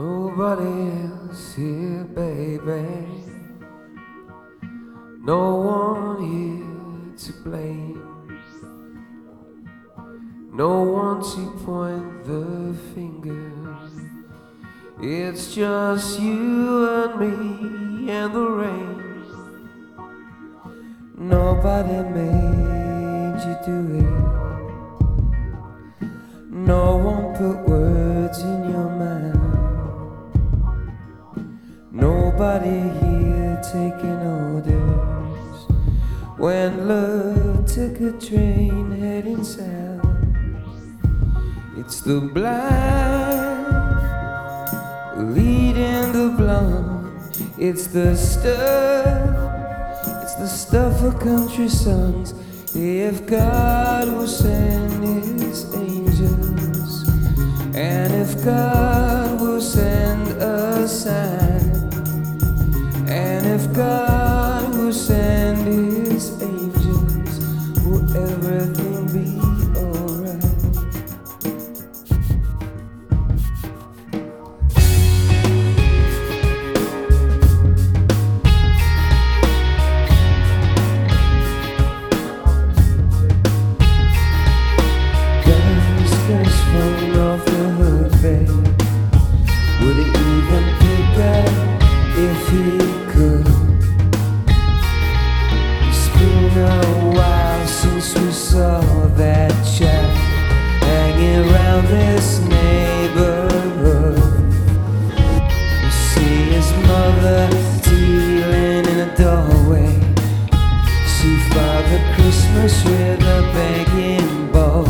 Nobody else here, baby. No one here to blame. No one to point the finger. It's just you and me and the rain. Nobody made you do it. No one put words in your mouth. Nobody here taking orders when love took a train heading south. It's the blind leading the blind. It's the stuff of country songs. If God will send his angels, and if God will send a sign, and if God will send his angels, will everything be alright? Guns falling off the hood, babe. Would he even pick up if he could? It's been a while since we saw that chap hanging around this neighborhood. You see his mother dealing in a doorway. See Father Christmas with a begging bowl.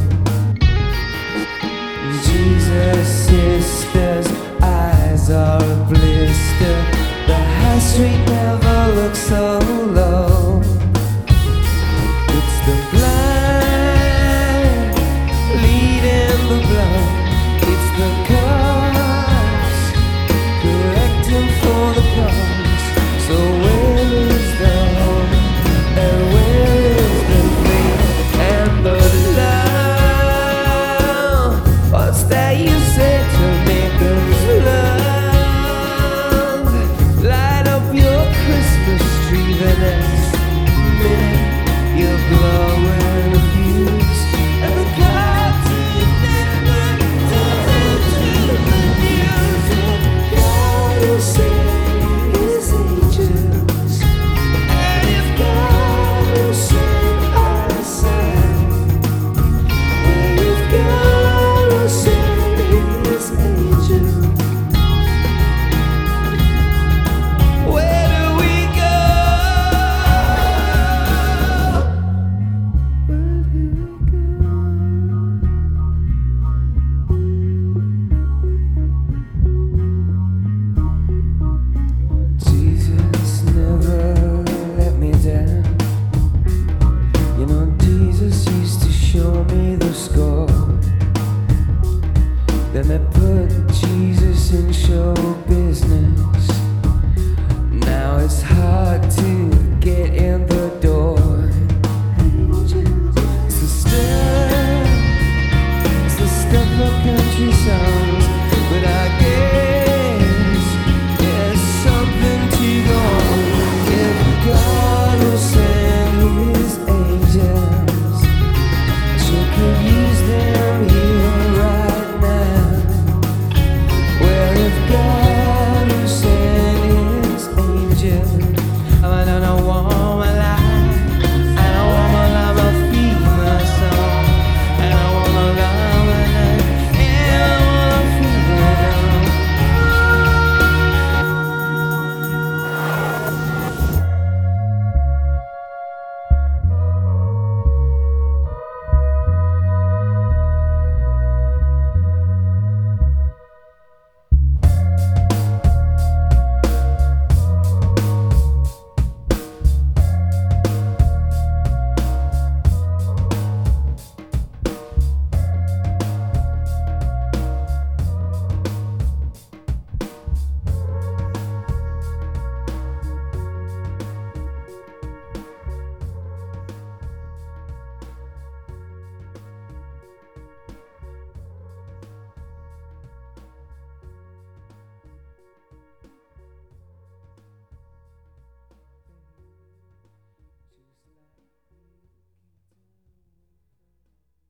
Jesus' sister's eyes are a blister. The high street never looks so low. It's the blind leading the blind. It's the cops collecting for the cars. So where is the home and where is the faith and the love? What's that you say to make us love? Light up your Christmas tree the next minute. You're blowing a fuse and the clouds never turn to the music. God will send his angels, and if God will send our sign, and if God will send his angels, where do we go? Where do we go? Jesus never let me down. You know, Jesus used to show me the score. Then they put Jesus in show business. Now it's hard to